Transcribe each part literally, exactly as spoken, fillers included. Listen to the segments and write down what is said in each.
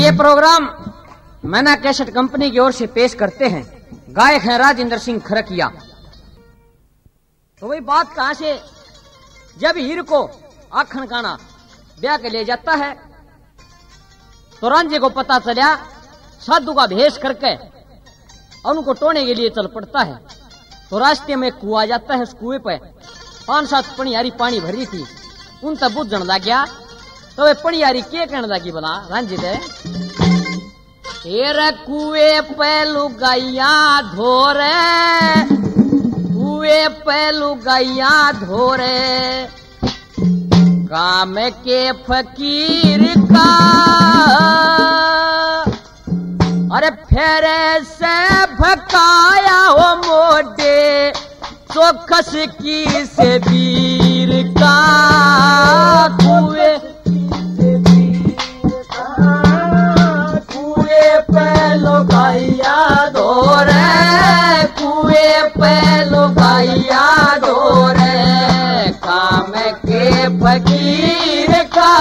ये प्रोग्राम मैना cassette company की ओर से पेश करते हैं। गायक हैं राजेंद्र सिंह खरकिया। तो वही बात कहां से, जब हीर को आखन काना ब्याह के ले जाता है तो रांझे को पता चला, साधु का भेष करके उनको टोने के लिए चल पड़ता है। तो रास्ते में कुआ जाता है, उस कुएं पे पांच सात पनियारी पानी भरी थी, उन तब बुझन लग गया। तो वे पनियारी के कहने लगी बना रांझे दे, तेरे कुएं पे लुगाइया धोरे, कुएं पे लुगाइया धोरे, काम के फकीर का अरे फेरे से भकाया हो मोटे, चौकस की से वीर का कुएं कुएं पे लुगाइया धोरे, कुएं पे लुगाइया धोरे, काम के फकीर का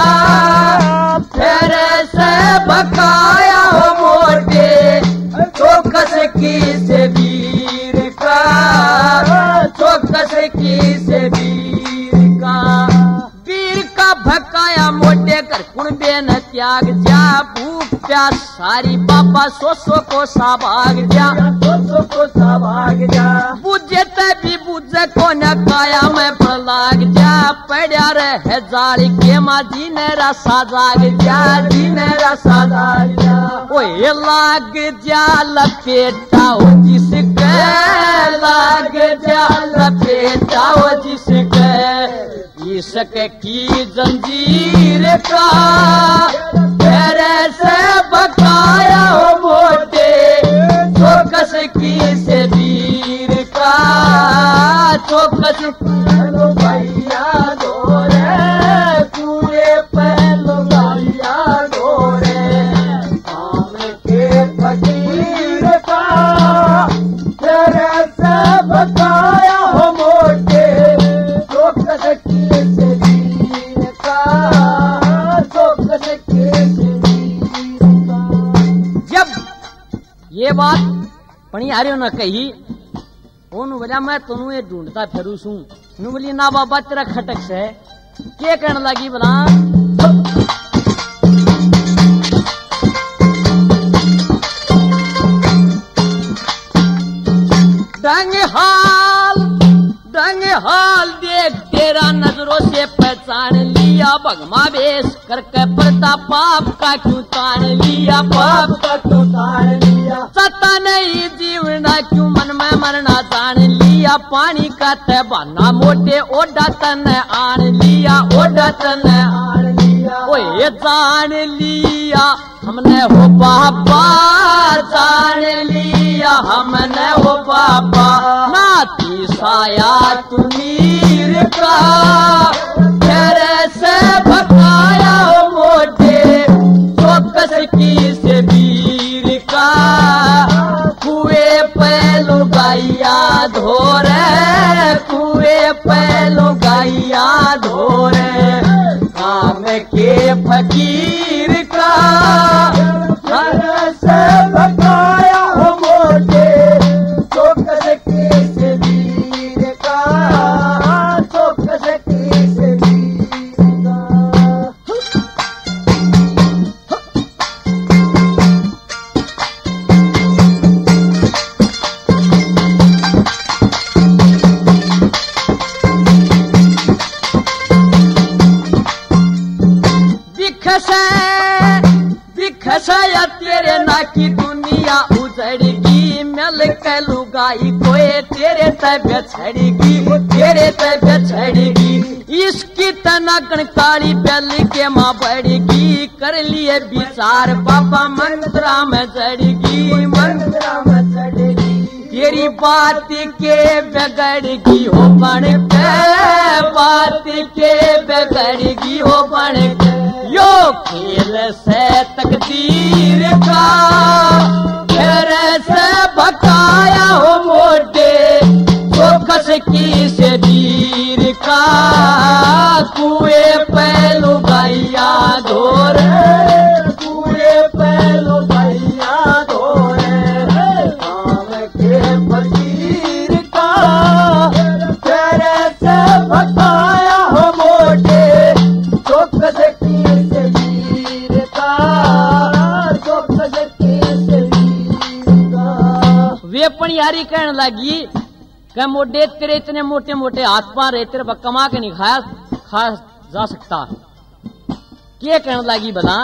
फेरे से भकाया हो मोटे, चौकस की से वीर का, चौकस की से वीर का, वीर का भकाया मोटे कर कुणबे न त्याग जा, भूख प्यास सारी बाबा सो सो को साभाग जा, सो सो को साभाग जा, बुझे तभी बुझे को न काया में पर लाग जा, पड़ा रहे जाली के माँ जी ने रसा जाग जा, जी ने रसा जाग जा, ओए लाग जा लपेटा हो जिसके, लाग जा लपेटा हो जिसके, इश्क की जंजीर का फेरे से बकाया हो मोटे, चौकस की से वीर का, चौकस भैया धोरे, कुएं पे लुगाइया धोरे, काम के फकीर का फेरे से बकाया हो मोटे, चौकस की से वीर का, चौकस की से वीर का। जब ये बात पनियारियों ने कही, ओनु बोला मैं तुनु ये ढूंढता फिरू सू, नु बोली ना बाबा तेरा खटक से के कहने लगी बना, डंग हाल डंग हाल देख तेरा नजरों से पहचान लिया, भगमा वेश करके पर्दा पाप का क्यों तान लिया, पाप का क्यों तान लिया, सता नहीं जीवना क्यों मन में मरना जान लिया, पानी का ते बहाना मोटे ओडा तन आन लिया, ओडा तन आन लिया, ओए जान लिया हमने हो बाबा, जान लिया हमने हो बाबा, नाती साया तुमीर का फेरे से भकाया हो मोटे, चौकस की से वीर का, कुएं पे लुगाइया धोरे, कुएं पे लुगाइया धोरे, काम के फकीर का फेरे से भकाया हो मोटे, चौकस की से वीर का, चौकस की से वीर का। बिखसा तेरे ना की दुनिया उजड़गी, मिल के लुगाई कोई तेरे तबियत छड़ेगी, तेरे तबियत छड़ेगी, इसकी तनाकन काली बैल के माँ बढ़ेगी, कर लिए विचार बाबा मंत्रा में चढ़ेगी, मंत्रा में चढ़ेगी, तेरी बात के बिगड़गी हो बन के, बात के बिगड़गी हो बन के, यो खेल से तकदीर का फेरे से भकाया हो मोटे, चौकस की से वीर का, कुएं पे लुगाइया धोरे, कुएं पे एक पनियारी कहने लगी कि मोटे तेरे इतने मोटे मोटे हाथ पार है, तेरे कमा के नहीं खाया खा जा सकता। क्या कहने लगी बता?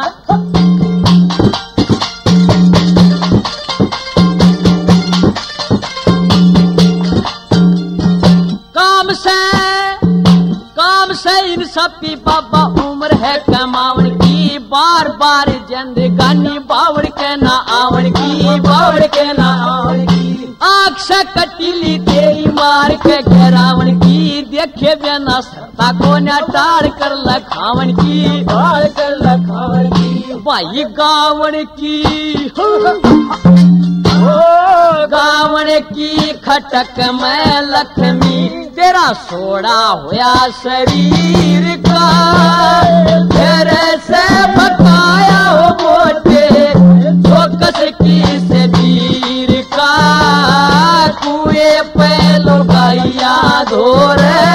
काम से काम से इन सब की बाबा उम्र है कमावन की, बार बार जिंदगानी बावड़ के ना आवण की, बावड़ के ना आवण की। आँख से कटीली तेरी मार के घेरावन की, देखे बिना सत्ता को न टाड़ कर लखावन की, टाड़ कर लखावन की। भाई गावन की गावन की खटक में लक्ष्मी, तेरा सोड़ा होया शरीर का, तेरे से बकाया हो मोटे चौकस की से वीर का। कुएं पे लुगाइया धो रे